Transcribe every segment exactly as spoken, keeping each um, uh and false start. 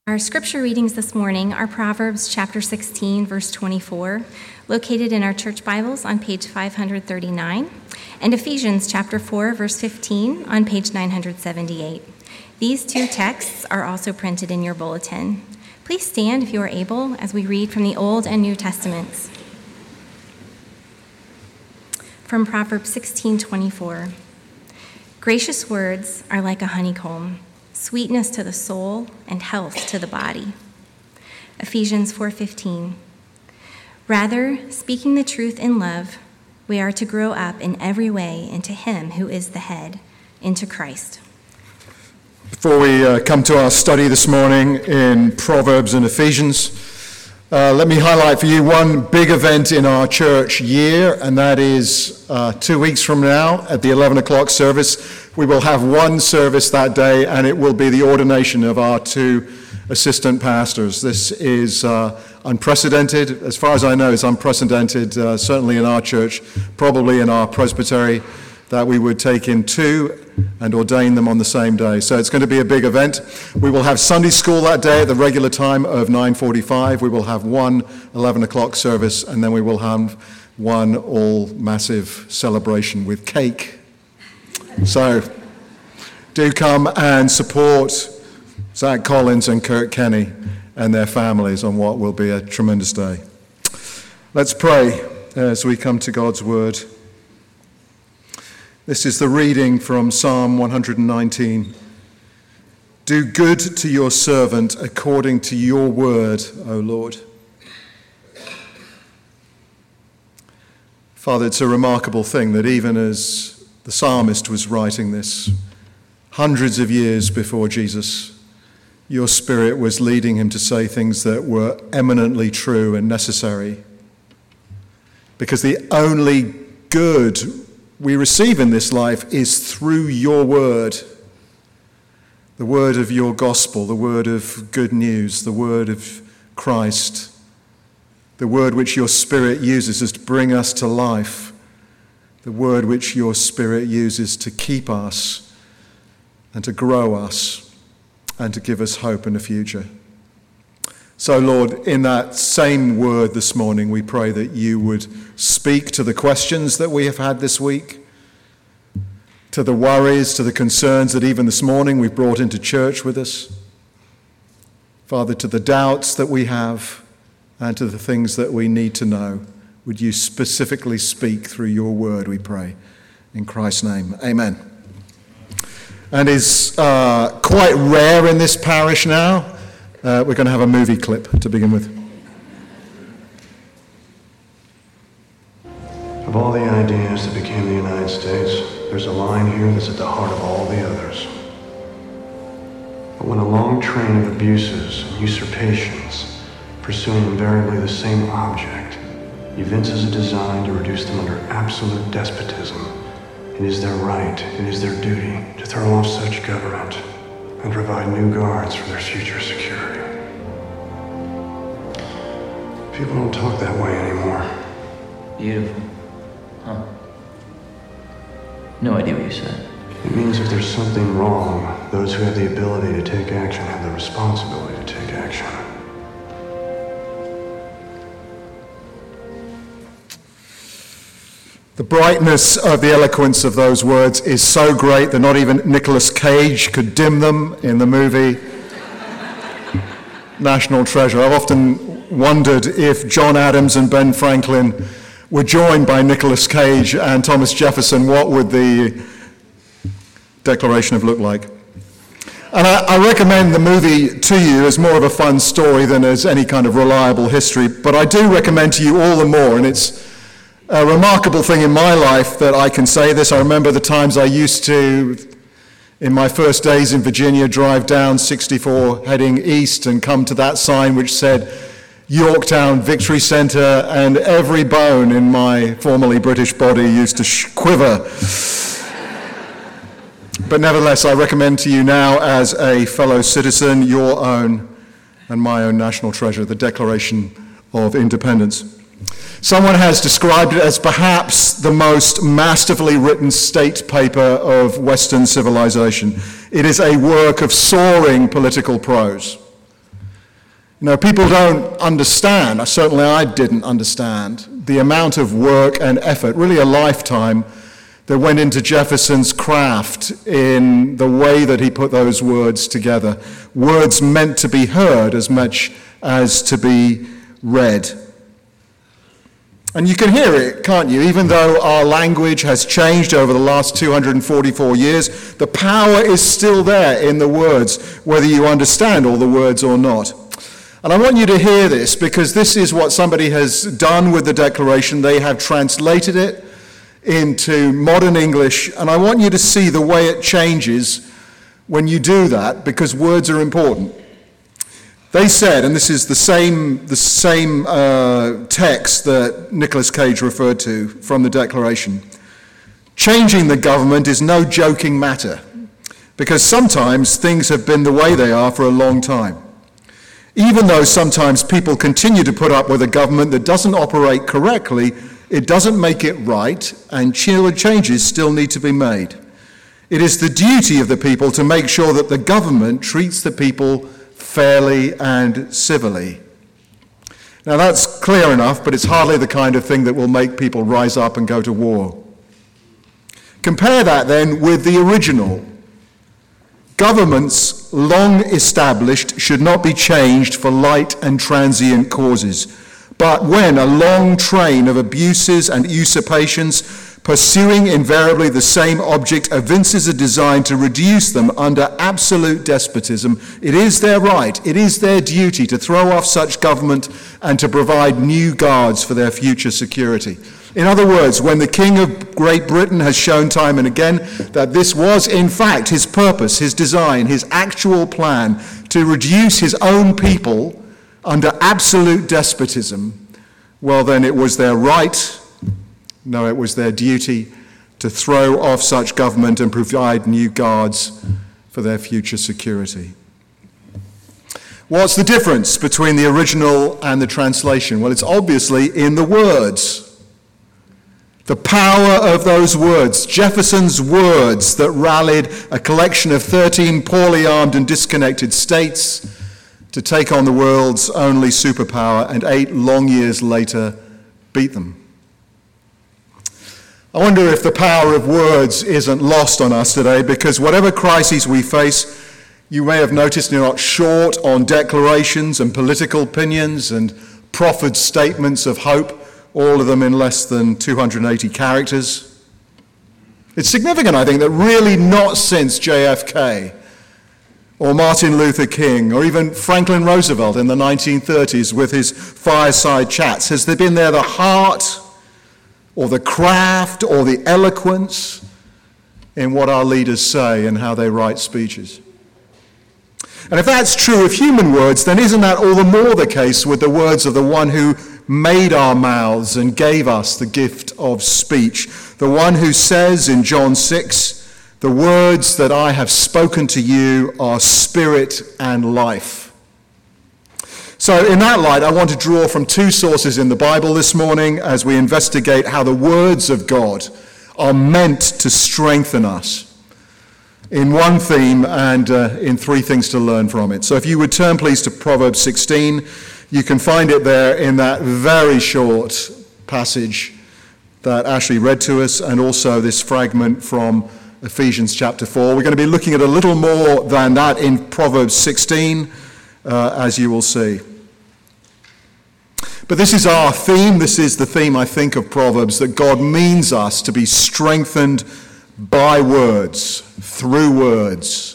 Our scripture readings this morning are Proverbs chapter sixteen, verse twenty-four, located in our church Bibles on page five hundred thirty-nine, and Ephesians chapter four, verse fifteen on page nine hundred seventy-eight. These two texts are also printed in your bulletin. Please stand if you are able as we read from the Old and New Testaments. From Proverbs sixteen twenty-four, gracious words are like a honeycomb, sweetness to the soul and health to the body. Ephesians four fifteen, rather, speaking the truth in love, we are to grow up in every way into him who is the head, into Christ. Before we uh, come to our study this morning in Proverbs and Ephesians, uh, let me highlight for you one big event in our church year, and that is uh, two weeks from now at the eleven o'clock service. We will have one service that day, and it will be the ordination of our two assistant pastors. This is uh, unprecedented. As far as I know, it's unprecedented, uh, certainly in our church, probably in our presbytery, that we would take in two and ordain them on the same day. So it's going to be a big event. We will have Sunday school that day at the regular time of nine forty-five. We will have one eleven o'clock service, and then we will have one all massive celebration with cake. So do come and support Zach Collins and Kurt Kenny and their families on what will be a tremendous day. Let's pray as we come to God's word. This is the reading from Psalm one hundred nineteen. Do good to your servant according to your word, O Lord. Father, it's a remarkable thing that even as the psalmist was writing this hundreds of years before Jesus, your Spirit was leading him to say things that were eminently true and necessary. Because the only good we receive in this life is through your word, the word of your gospel, the word of good news, the word of Christ, the word which your Spirit uses to bring us to life, the word which your Spirit uses to keep us and to grow us and to give us hope in the future. So, Lord, in that same word this morning, we pray that you would speak to the questions that we have had this week, to the worries, to the concerns that even this morning we've brought into church with us. Father, to the doubts that we have and to the things that we need to know. Would you specifically speak through your word, we pray. In Christ's name, amen. And is uh, quite rare in this parish now. Uh, we're going to have a movie clip to begin with. Of all the ideas that became the United States, there's a line here that's at the heart of all the others. But when a long train of abuses and usurpations, pursuing invariably the same object, evinces a design to reduce them under absolute despotism, it is their right, it is their duty to throw off such government and provide new guards for their future security. People don't talk that way anymore. Beautiful. Huh. No idea what you said. It means if there's something wrong, those who have the ability to take action have the responsibility to take action. The brightness of the eloquence of those words is so great that not even Nicolas Cage could dim them in the movie National Treasure. I've often wondered if John Adams and Ben Franklin were joined by Nicolas Cage and Thomas Jefferson, what would the Declaration have looked like? And I, I recommend the movie to you as more of a fun story than as any kind of reliable history, but I do recommend to you all the more, and it's a remarkable thing in my life that I can say this. I remember the times I used to, in my first days in Virginia, drive down sixty-four heading east and come to that sign which said Yorktown Victory Center, and every bone in my formerly British body used to sh- quiver. But nevertheless, I recommend to you now as a fellow citizen your own and my own national treasure, the Declaration of Independence. Someone has described it as perhaps the most masterfully written state paper of Western civilization. It is a work of soaring political prose. You know, people don't understand, certainly I didn't understand, the amount of work and effort, really a lifetime, that went into Jefferson's craft in the way that he put those words together. Words meant to be heard as much as to be read. And you can hear it, can't you? Even though our language has changed over the last two hundred forty-four years, the power is still there in the words, whether you understand all the words or not. And I want you to hear this, because this is what somebody has done with the Declaration. They have translated it into modern English, and I want you to see the way it changes when you do that, because words are important. They said, and this is the same, the same uh, text that Nicholas Cage referred to from the Declaration, changing the government is no joking matter, because sometimes things have been the way they are for a long time. Even though sometimes people continue to put up with a government that doesn't operate correctly, it doesn't make it right, and changes still need to be made. It is the duty of the people to make sure that the government treats the people fairly and civilly. Now that's clear enough, but it's hardly the kind of thing that will make people rise up and go to war. Compare that then with the original. Governments long established should not be changed for light and transient causes, but when a long train of abuses and usurpations, pursuing invariably the same object, evinces a design to reduce them under absolute despotism, it is their right, it is their duty to throw off such government and to provide new guards for their future security. In other words, when the King of Great Britain has shown time and again that this was in fact his purpose, his design, his actual plan to reduce his own people under absolute despotism, well then it was their right, no, it was their duty to throw off such government and provide new guards for their future security. What's the difference between the original and the translation? Well, it's obviously in the words. The power of those words, Jefferson's words that rallied a collection of thirteen poorly armed and disconnected states to take on the world's only superpower, and eight long years later beat them. I wonder if the power of words isn't lost on us today, because whatever crises we face, you may have noticed you're not short on declarations and political opinions and proffered statements of hope, all of them in less than two hundred eighty characters. It's significant, I think, that really not since J F K or Martin Luther King or even Franklin Roosevelt in the nineteen thirties with his fireside chats has there been there the heart or the craft or the eloquence in what our leaders say and how they write speeches. And if that's true of human words, then isn't that all the more the case with the words of the one who made our mouths and gave us the gift of speech, the one who says in John six, "The words that I have spoken to you are spirit and life." So in that light, I want to draw from two sources in the Bible this morning as we investigate how the words of God are meant to strengthen us in one theme and uh, in three things to learn from it. So if you would turn please to Proverbs sixteen, you can find it there in that very short passage that Ashley read to us, and also this fragment from Ephesians chapter four. We're going to be looking at a little more than that in Proverbs sixteen, uh, as you will see. But this is our theme. This is the theme, I think, of Proverbs, that God means us to be strengthened by words, through words.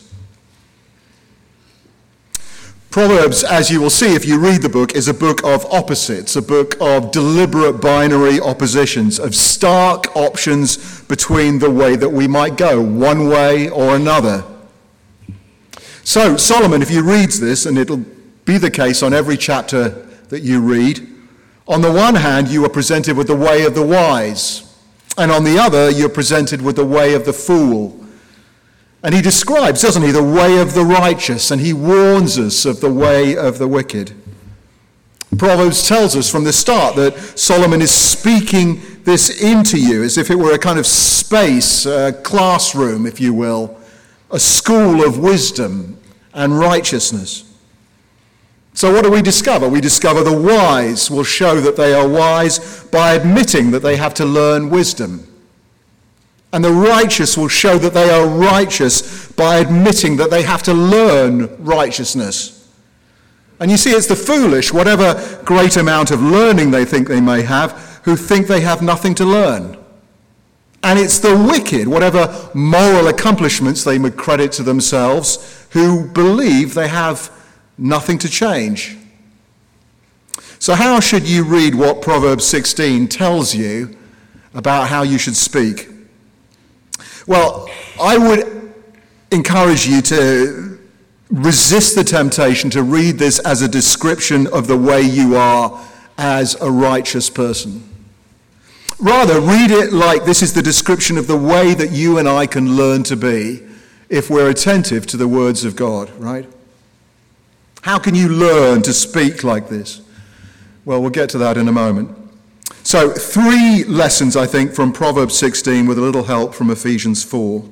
Proverbs, as you will see if you read the book, is a book of opposites, a book of deliberate binary oppositions, of stark options between the way that we might go, one way or another. So Solomon, if you read this, and it'll be the case on every chapter that you read, on the one hand you are presented with the way of the wise, and on the other you're presented with the way of the fool. And he describes, doesn't he, the way of the righteous, and he warns us of the way of the wicked. Proverbs tells us from the start that Solomon is speaking this into you as if it were a kind of space, a classroom, if you will, a school of wisdom and righteousness. So what do we discover? We discover the wise will show that they are wise by admitting that they have to learn wisdom. And the righteous will show that they are righteous by admitting that they have to learn righteousness. And you see, it's the foolish, whatever great amount of learning they think they may have, who think they have nothing to learn. And it's the wicked, whatever moral accomplishments they may credit to themselves, who believe they have nothing to change. So how should you read what Proverbs sixteen tells you about how you should speak? Well, I would encourage you to resist the temptation to read this as a description of the way you are as a righteous person. Rather, read it like this is the description of the way that you and I can learn to be if we're attentive to the words of God, right? How can you learn to speak like this? Well, we'll get to that in a moment. So, three lessons, I think, from Proverbs sixteen with a little help from Ephesians four.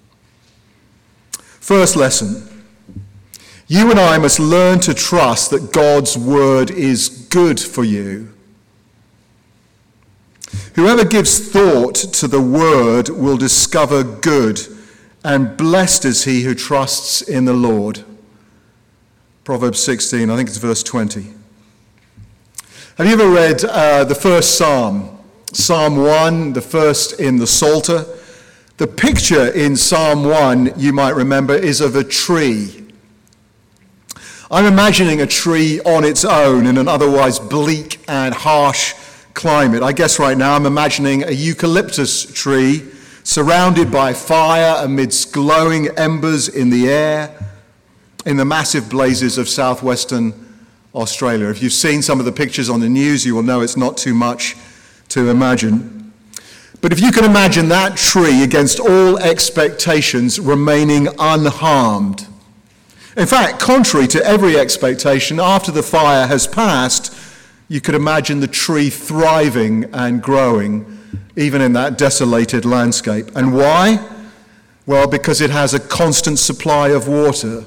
First lesson. You and I must learn to trust that God's word is good for you. Whoever gives thought to the word will discover good, and blessed is he who trusts in the Lord. Proverbs sixteen, I think it's verse twenty. Have you ever read uh, the first Psalm? Psalm one, the first in the Psalter. The picture in Psalm one, you might remember, is of a tree. I'm imagining a tree on its own in an otherwise bleak and harsh climate. I guess right now I'm imagining a eucalyptus tree surrounded by fire amidst glowing embers in the air in the massive blazes of southwestern Australia. If you've seen some of the pictures on the news, you will know it's not too much to imagine. But if you can imagine that tree against all expectations remaining unharmed. In fact, contrary to every expectation, after the fire has passed, you could imagine the tree thriving and growing, even in that desolated landscape. And why? Well, because it has a constant supply of water.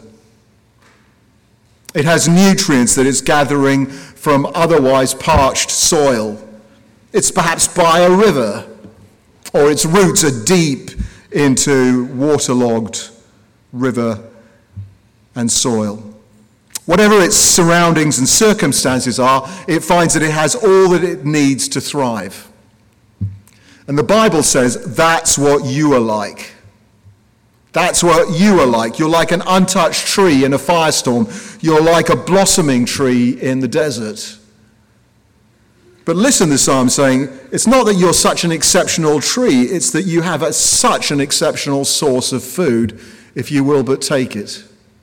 It has nutrients that it's gathering from otherwise parched soil. It's perhaps by a river, or its roots are deep into waterlogged river and soil. Whatever its surroundings and circumstances are, it finds that it has all that it needs to thrive. And the Bible says that's what you are like. That's what you are like. You're like an untouched tree in a firestorm. You're like a blossoming tree in the desert. But listen, the psalm saying, it's not that you're such an exceptional tree, it's that you have a, such an exceptional source of food, if you will but take it.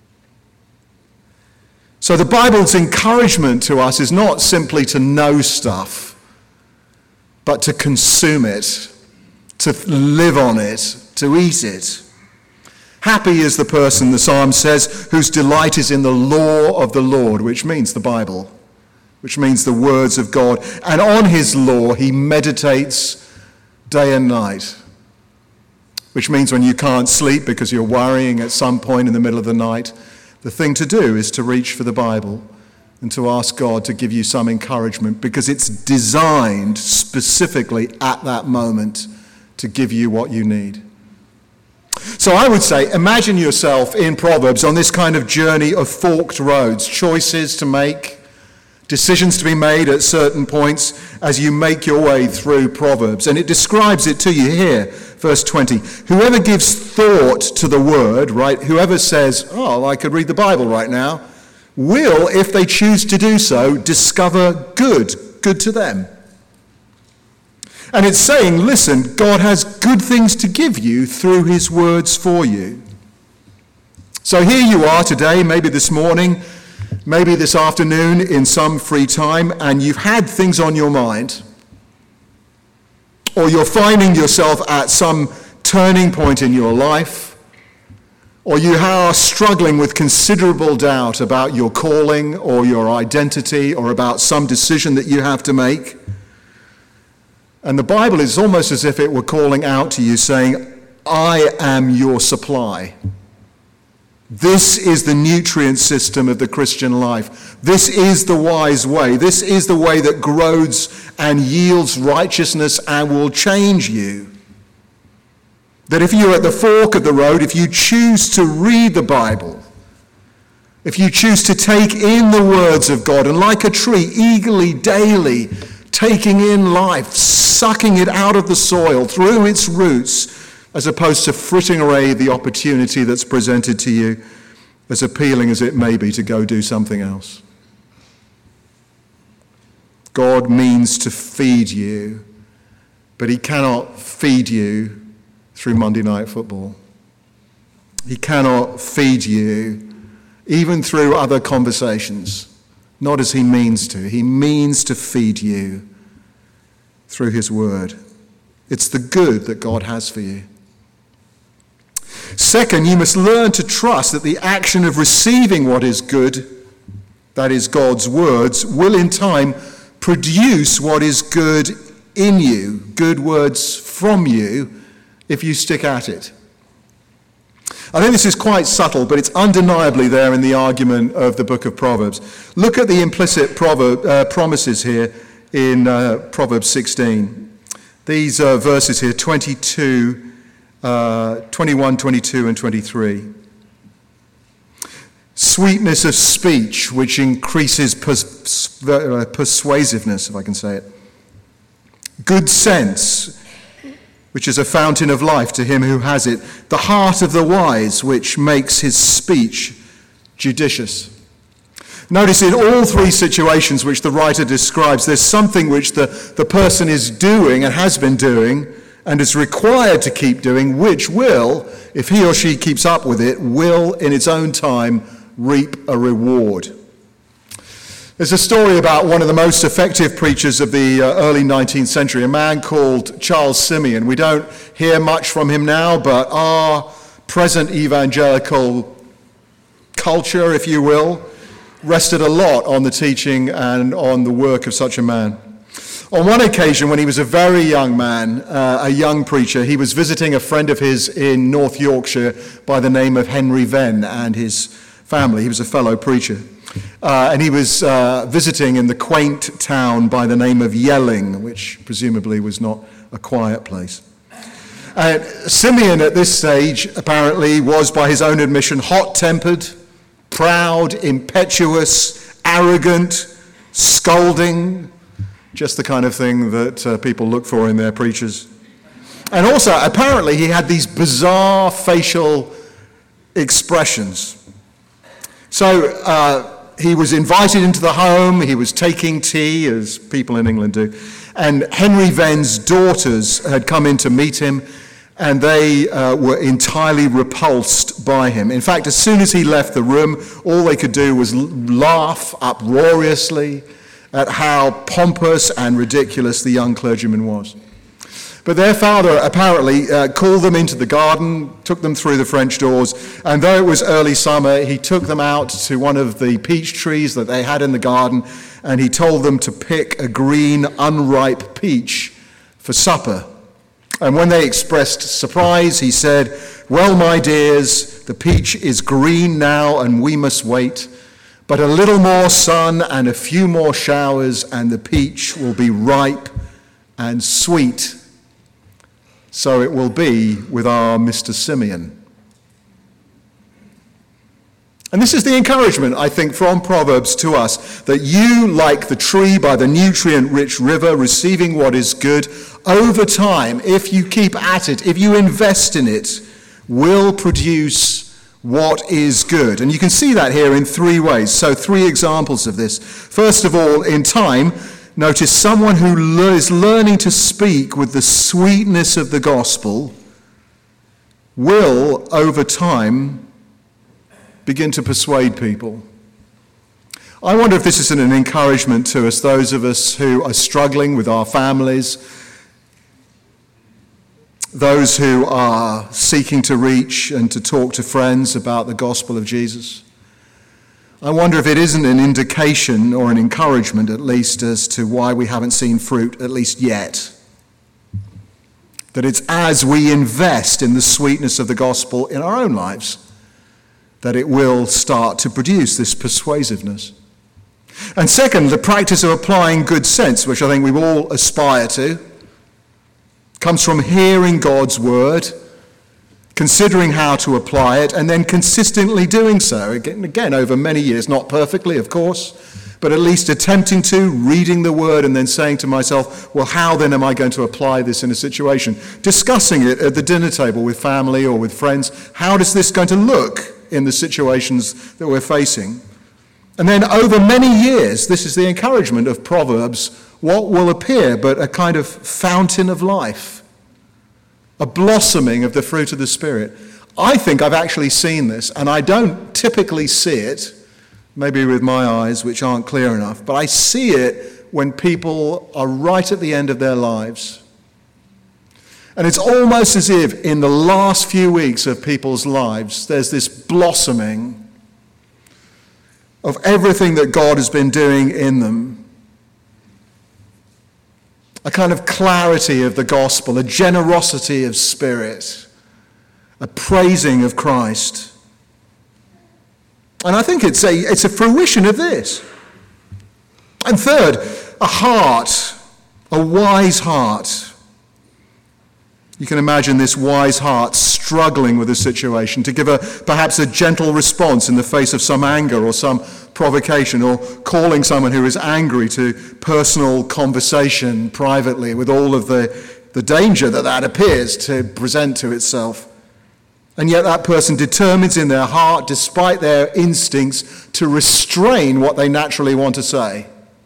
So the Bible's encouragement to us is not simply to know stuff, but to consume it, to live on it, to eat it. Happy is the person, the psalm says, whose delight is in the law of the Lord, which means the Bible, which means the words of God. And on his law he meditates day and night, which means when you can't sleep because you're worrying at some point in the middle of the night, the thing to do is to reach for the Bible and to ask God to give you some encouragement, because it's designed specifically at that moment to give you what you need. So I would say, imagine yourself in Proverbs on this kind of journey of forked roads, choices to make, decisions to be made at certain points as you make your way through Proverbs. And it describes it to you here, verse twenty. Whoever gives thought to the word, right, whoever says, oh, I could read the Bible right now, will, if they choose to do so, discover good, good to them. And it's saying, listen, God has good things to give you through his words for you. So here you are today, maybe this morning, maybe this afternoon in some free time, and you've had things on your mind, or you're finding yourself at some turning point in your life, or you are struggling with considerable doubt about your calling or your identity or about some decision that you have to make. And the Bible is almost as if it were calling out to you saying, I am your supply. This is the nutrient system of the Christian life. This is the wise way. This is the way that grows and yields righteousness and will change you. That if you're at the fork of the road, if you choose to read the Bible, if you choose to take in the words of God and like a tree, eagerly, daily, taking in life, sucking it out of the soil through its roots, as opposed to fritting away the opportunity that's presented to you, as appealing as it may be to go do something else. God means to feed you, but he cannot feed you through Monday Night Football. He cannot feed you even through other conversations, not as he means to. He means to feed you through his word. It's the good that God has for you. Second, you must learn to trust that the action of receiving what is good, that is God's words, will in time produce what is good in you, good words from you, if you stick at it. I think this is quite subtle, but it's undeniably there in the argument of the book of Proverbs. Look at the implicit proverb, uh, promises here in uh, Proverbs sixteen. These uh, verses here, twenty-two, uh, twenty-one, twenty-two, and twenty-three. Sweetness of speech, which increases pers- uh, persuasiveness, if I can say it. Good sense, which is a fountain of life to him who has it. The heart of the wise, which makes his speech judicious. Notice in all three situations which the writer describes, there's something which the, the person is doing and has been doing and is required to keep doing, which will, if he or she keeps up with it, will in its own time reap a reward. There's a story about one of the most effective preachers of the uh, early nineteenth century, a man called Charles Simeon. We don't hear much from him now, but our present evangelical culture, if you will, rested a lot on the teaching and on the work of such a man. On one occasion, when he was a very young man, uh, a young preacher, he was visiting a friend of his in North Yorkshire by the name of Henry Venn and his family. He was a fellow preacher. Uh, and he was uh, visiting in the quaint town by the name of Yelling, which presumably was not a quiet place. And Simeon at this stage apparently was, by his own admission, hot-tempered, proud, impetuous, arrogant, scolding, just the kind of thing that uh, people look for in their preachers. And also, apparently, he had these bizarre facial expressions. So uh, he was invited into the home, he was taking tea, as people in England do, and Henry Venn's daughters had come in to meet him, and they uh, were entirely repulsed by him. In fact, as soon as he left the room, all they could do was laugh uproariously at how pompous and ridiculous the young clergyman was. But their father apparently uh, called them into the garden, took them through the French doors, and though it was early summer, he took them out to one of the peach trees that they had in the garden, and he told them to pick a green, unripe peach for supper. And when they expressed surprise, he said, "Well, my dears, the peach is green now, and we must wait. But a little more sun and a few more showers, and the peach will be ripe and sweet. So it will be with our Mister Simeon." And this is the encouragement, I think, from Proverbs to us, that you, like the tree by the nutrient-rich river, receiving what is good, over time, if you keep at it, if you invest in it, will produce what is good. And you can see that here in three ways. So three examples of this. First of all, in time, notice someone who is learning to speak with the sweetness of the gospel will, over time, begin to persuade people. I wonder if this is an encouragement to us, those of us who are struggling with our families, those who are seeking to reach and to talk to friends about the gospel of Jesus. I wonder if it isn't an indication or an encouragement, at least, as to why we haven't seen fruit, at least yet. That it's as we invest in the sweetness of the gospel in our own lives that it will start to produce this persuasiveness. And second, the practice of applying good sense, which I think we will all aspire to, comes from hearing God's word, considering how to apply it, and then consistently doing so. Again, again, over many years, not perfectly, of course, but at least attempting to, reading the word, and then saying to myself, well, how then am I going to apply this in a situation? Discussing it at the dinner table with family or with friends. How is this going to look in the situations that we're facing? And then over many years, this is the encouragement of Proverbs, what will appear but a kind of fountain of life, a blossoming of the fruit of the Spirit. I think I've actually seen this, and I don't typically see it, maybe with my eyes, which aren't clear enough, but I see it when people are right at the end of their lives. And it's almost as if in the last few weeks of people's lives, there's this blossoming of everything that God has been doing in them. A kind of clarity of the gospel, a generosity of spirit, a praising of Christ. And I think it's a, it's a fruition of this. And third, a heart, a wise heart. You can imagine this wise heart struggling with a situation to give a perhaps a gentle response in the face of some anger or some provocation, or calling someone who is angry to personal conversation privately with all of the, the danger that that appears to present to itself. And yet that person determines in their heart, despite their instincts, to restrain what they naturally want to say.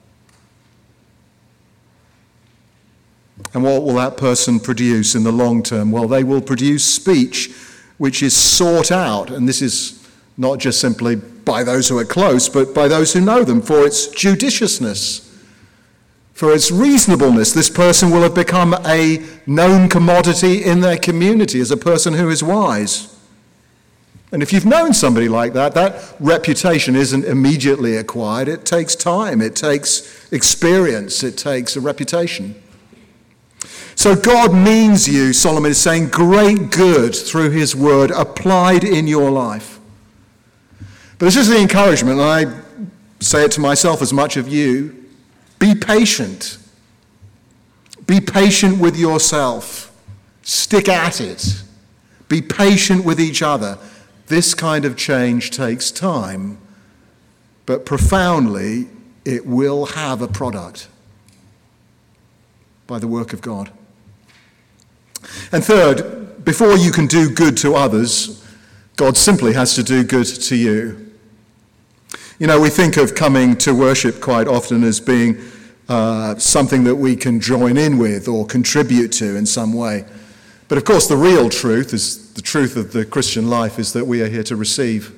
And what will that person produce in the long term? Well, they will produce speech which is sought out, and this is not just simply by those who are close, but by those who know them, for its judiciousness, for its reasonableness. This person will have become a known commodity in their community as a person who is wise. And if you've known somebody like that, that reputation isn't immediately acquired. It takes time, it takes experience, it takes a reputation. So God means you, Solomon is saying, great good through his word applied in your life. But this is the encouragement, and I say it to myself as much of you. Be patient. Be patient with yourself. Stick at it. Be patient with each other. This kind of change takes time, but profoundly it will have a product by the work of God. And third, before you can do good to others, God simply has to do good to you. You know, we think of coming to worship quite often as being uh, something that we can join in with or contribute to in some way. But of course, the real truth is, the truth of the Christian life is that we are here to receive.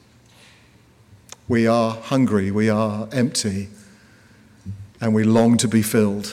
We are hungry, we are empty, and we long to be filled.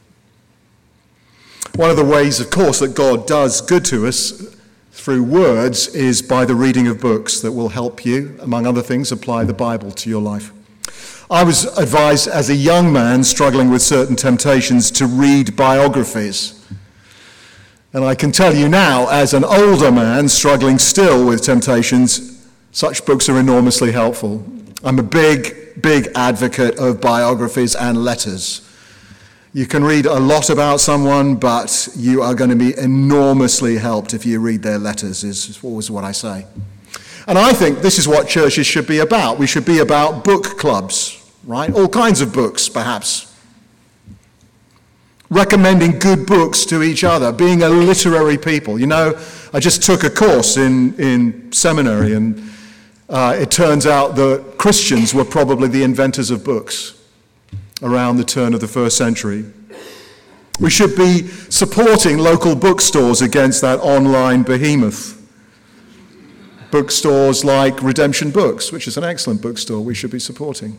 One of the ways, of course, that God does good to us through words is by the reading of books that will help you, among other things, apply the Bible to your life. I was advised as a young man struggling with certain temptations to read biographies. And I can tell you now, as an older man struggling still with temptations, such books are enormously helpful. I'm a big, big advocate of biographies and letters. You can read a lot about someone, but you are going to be enormously helped if you read their letters, is always what I say. And I think this is what churches should be about. We should be about book clubs, right? All kinds of books, perhaps. Recommending good books to each other, being a literary people. You know, I just took a course in, in seminary, and uh, it turns out that Christians were probably the inventors of books around the turn of the first century. We should be supporting local bookstores against that online behemoth. Bookstores like Redemption Books, which is an excellent bookstore we should be supporting.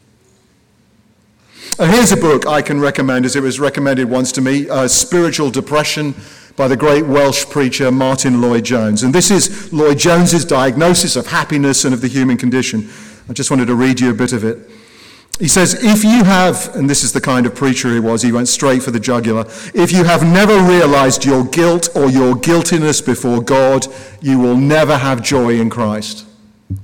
And here's a book I can recommend, as it was recommended once to me, uh, Spiritual Depression by the great Welsh preacher Martin Lloyd-Jones. And this is Lloyd-Jones's diagnosis of happiness and of the human condition. I just wanted to read you a bit of it. He says, if you have, and this is the kind of preacher he was, he went straight for the jugular, if you have never realized your guilt or your guiltiness before God, you will never have joy in Christ.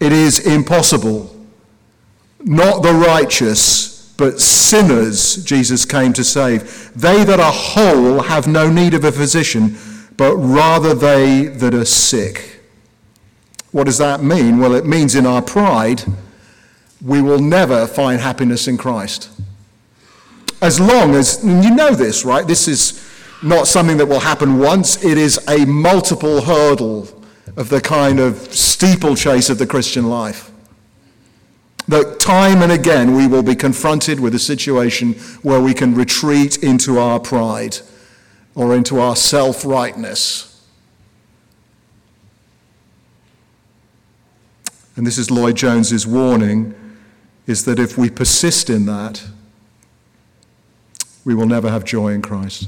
It is impossible. Not the righteous, but sinners Jesus came to save. They that are whole have no need of a physician, but rather they that are sick. What does that mean? Well, it means in our pride, we will never find happiness in Christ. As long as, and you know this, right? This is not something that will happen once. It is a multiple hurdle of the kind of steeplechase of the Christian life. That time and again we will be confronted with a situation where we can retreat into our pride or into our self-rightness. And this is Lloyd Jones's warning, is that if we persist in that, we will never have joy in Christ.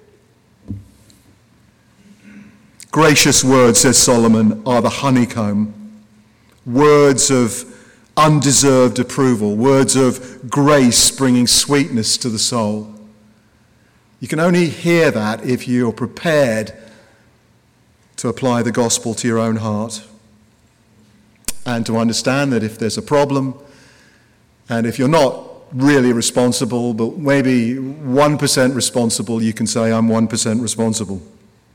Gracious words, says Solomon, are the honeycomb. Words of undeserved approval, words of grace bringing sweetness to the soul. You can only hear that if you're prepared to apply the gospel to your own heart and to understand that if there's a problem, and if you're not really responsible, but maybe one percent responsible, you can say, I'm one percent responsible.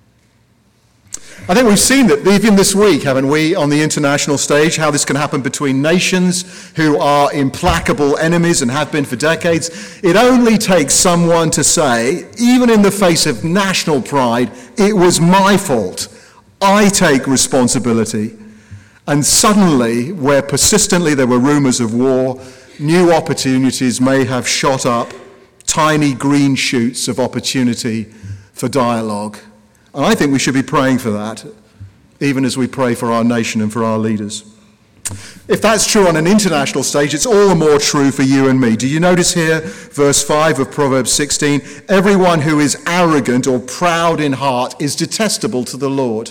I think we've seen that even this week, haven't we, on the international stage, how this can happen between nations who are implacable enemies and have been for decades. It only takes someone to say, even in the face of national pride, it was my fault. I take responsibility. And suddenly, where persistently there were rumors of war, new opportunities may have shot up, tiny green shoots of opportunity for dialogue. And I think we should be praying for that, even as we pray for our nation and for our leaders. If that's true on an international stage, it's all the more true for you and me. Do you notice here, verse five of Proverbs sixteen, everyone who is arrogant or proud in heart is detestable to the Lord.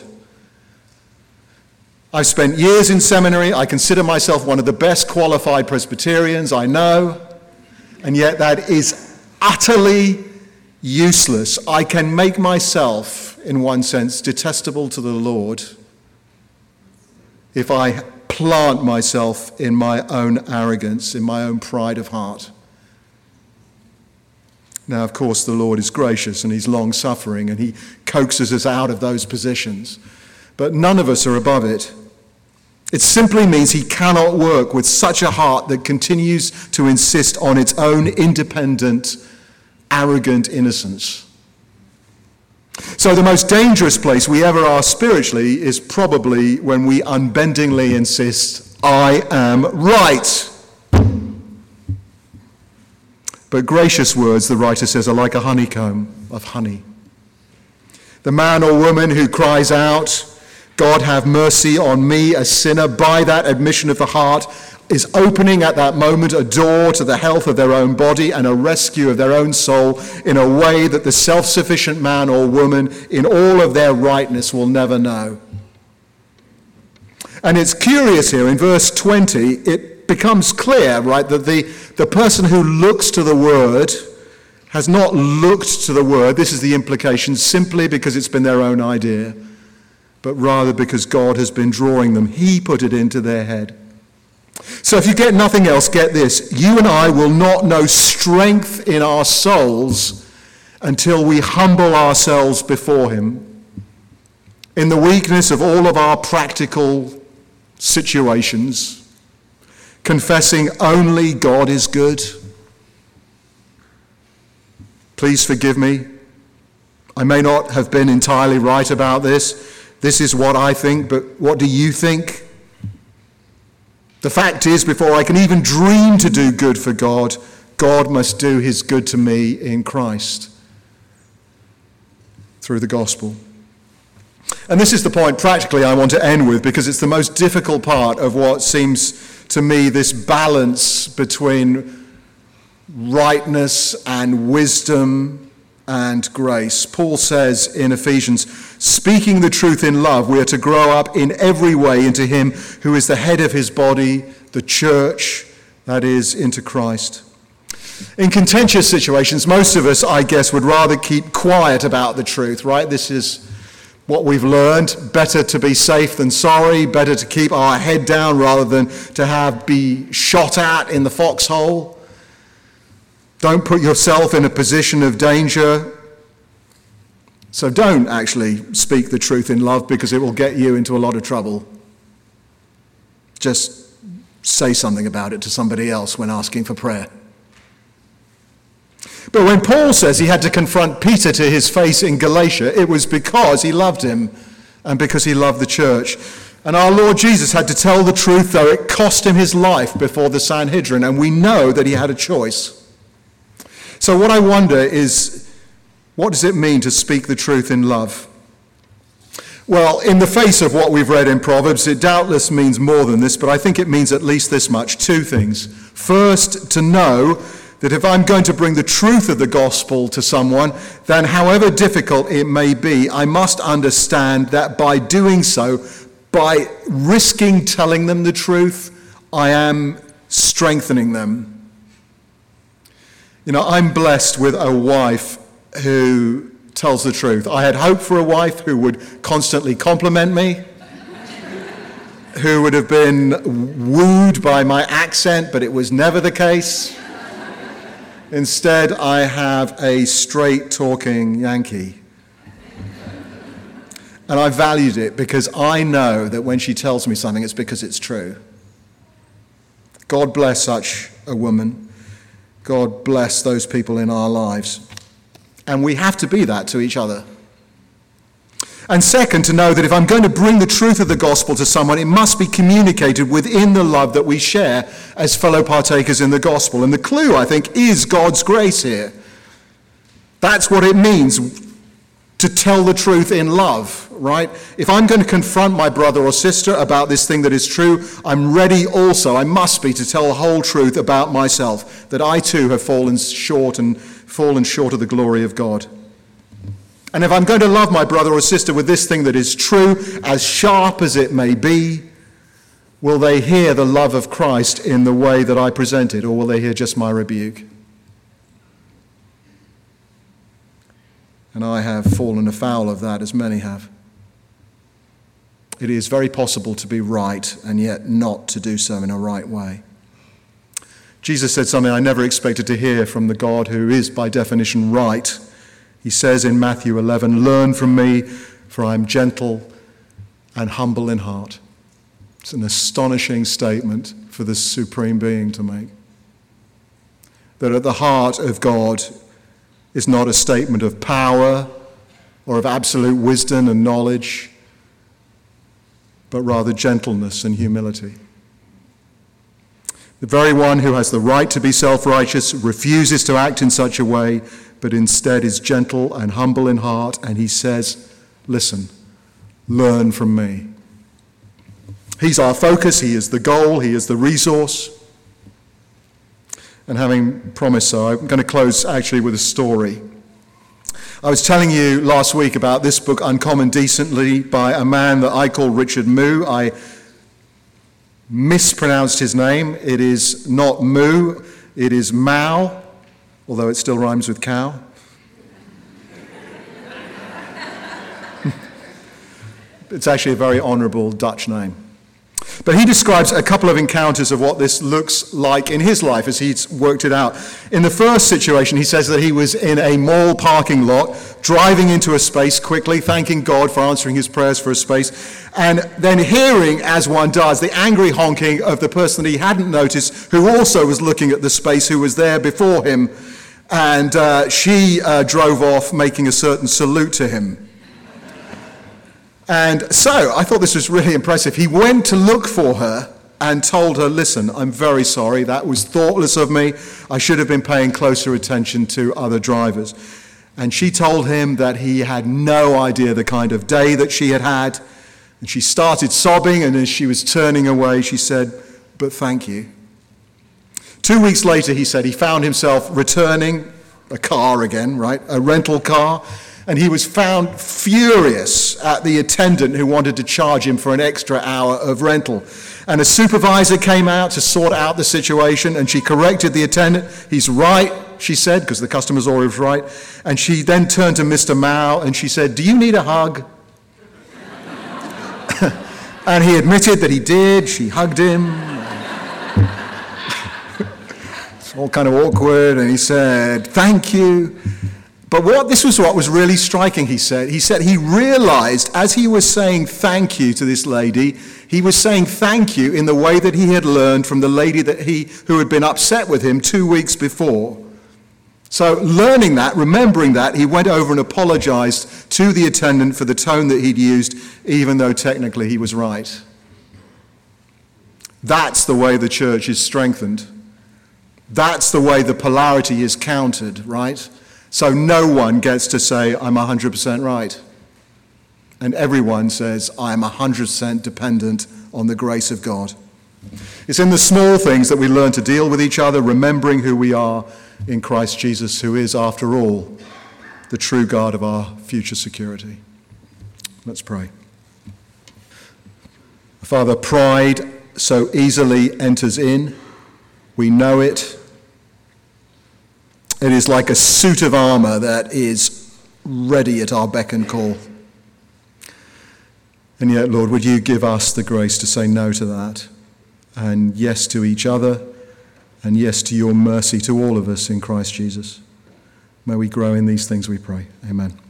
I've spent years in seminary. I consider myself one of the best qualified Presbyterians I know, and yet that is utterly useless. I can make myself, in one sense, detestable to the Lord if I plant myself in my own arrogance, in my own pride of heart. Now, of course, the Lord is gracious and he's long-suffering and he coaxes us out of those positions, but none of us are above it. It simply means he cannot work with such a heart that continues to insist on its own independent, arrogant innocence. So the most dangerous place we ever are spiritually is probably when we unbendingly insist, I am right. But gracious words, the writer says, are like a honeycomb of honey. The man or woman who cries out, God have mercy on me, a sinner, by that admission of the heart, is opening at that moment a door to the health of their own body and a rescue of their own soul in a way that the self-sufficient man or woman in all of their rightness will never know. And it's curious here, in verse twenty, it becomes clear, right, that the, the person who looks to the word has not looked to the word, this is the implication, simply because it's been their own idea, but rather because God has been drawing them. He put it into their head. So if you get nothing else, get this. You and I will not know strength in our souls until we humble ourselves before him in the weakness of all of our practical situations, confessing only God is good. Please forgive me. I may not have been entirely right about this. This is what I think, but what do you think? The fact is, before I can even dream to do good for God, God must do his good to me in Christ through the gospel. And this is the point practically I want to end with, because it's the most difficult part of what seems to me this balance between rightness and wisdom and grace. Paul says in Ephesians, speaking the truth in love, we are to grow up in every way into him who is the head of his body, the church, that is, into Christ. In contentious situations, most of us, I guess, would rather keep quiet about the truth, right? This is what we've learned, better to be safe than sorry, better to keep our head down rather than to have be shot at in the foxhole. Don't put yourself in a position of danger. So don't actually speak the truth in love, because it will get you into a lot of trouble. Just say something about it to somebody else when asking for prayer. But when Paul says he had to confront Peter to his face in Galatia, it was because he loved him and because he loved the church. And our Lord Jesus had to tell the truth, though it cost him his life before the Sanhedrin, and we know that he had a choice. So what I wonder is, what does it mean to speak the truth in love? Well, in the face of what we've read in Proverbs, it doubtless means more than this, but I think it means at least this much. Two things. First, to know that if I'm going to bring the truth of the gospel to someone, then however difficult it may be, I must understand that by doing so, by risking telling them the truth, I am strengthening them. You know, I'm blessed with a wife who tells the truth. I had hoped for a wife who would constantly compliment me, who would have been wooed by my accent, but it was never the case. Instead, I have a straight-talking Yankee. And I valued it because I know that when she tells me something, it's because it's true. God bless such a woman. God bless those people in our lives. And we have to be that to each other. And second, to know that if I'm going to bring the truth of the gospel to someone, it must be communicated within the love that we share as fellow partakers in the gospel. And the clue, I think, is God's grace here. That's what it means to tell the truth in love, right? If I'm going to confront my brother or sister about this thing that is true, I'm ready also, I must be, to tell the whole truth about myself, that I too have fallen short and fallen short of the glory of God. And if I'm going to love my brother or sister with this thing that is true, as sharp as it may be, will they hear the love of Christ in the way that I present it, or will they hear just my rebuke? And I have fallen afoul of that, as many have. It is very possible to be right and yet not to do so in a right way. Jesus said something I never expected to hear from the God who is by definition right. He says in Matthew eleven, "Learn from me, for I am gentle and humble in heart." It's an astonishing statement for the supreme being to make. That at the heart of God is not a statement of power or of absolute wisdom and knowledge, but rather gentleness and humility. The very one who has the right to be self-righteous refuses to act in such a way, but instead is gentle and humble in heart, and he says, listen, learn from me. He's our focus, he is the goal, he is the resource. And having promised so, I'm going to close actually with a story. I was telling you last week about this book, Uncommon Decently, by a man that I call Richard Moo. I mispronounced his name. It is not Moo, it is Mao, although it still rhymes with cow. It's actually a very honourable Dutch name. But he describes a couple of encounters of what this looks like in his life as he's worked it out. In the first situation, he says that he was in a mall parking lot, driving into a space quickly, thanking God for answering his prayers for a space, and then hearing, as one does, the angry honking of the person that he hadn't noticed, who also was looking at the space, who was there before him, and uh, she uh, drove off, making a certain salute to him. And so I thought this was really impressive. He went to look for her and told her, listen, I'm very sorry. That was thoughtless of me. I should have been paying closer attention to other drivers. And she told him that he had no idea the kind of day that she had had. And she started sobbing, and as she was turning away, she said, but thank you. Two weeks later, he said he found himself returning a car again, right? A rental car. And he was found furious at the attendant who wanted to charge him for an extra hour of rental. And a supervisor came out to sort out the situation, and she corrected the attendant. He's right, she said, because the customer's always right. And she then turned to Mister Mao and she said, do you need a hug? And he admitted that he did. She hugged him. It's all kind of awkward. And he said, thank you. But what this was what was really striking, he said. He said he realized as he was saying thank you to this lady, he was saying thank you in the way that he had learned from the lady that he who had been upset with him two weeks before. So learning that, remembering that, he went over and apologized to the attendant for the tone that he'd used, even though technically he was right. That's the way the church is strengthened. That's the way the polarity is countered, right? So no one gets to say, I'm one hundred percent right. And everyone says, I'm one hundred percent dependent on the grace of God. It's in the small things that we learn to deal with each other, remembering who we are in Christ Jesus, who is, after all, the true God of our future security. Let's pray. Father, pride so easily enters in. We know it. It is like a suit of armor that is ready at our beck and call. And yet, Lord, would you give us the grace to say no to that, and yes to each other, and yes to your mercy to all of us in Christ Jesus. May we grow in these things, we pray. Amen.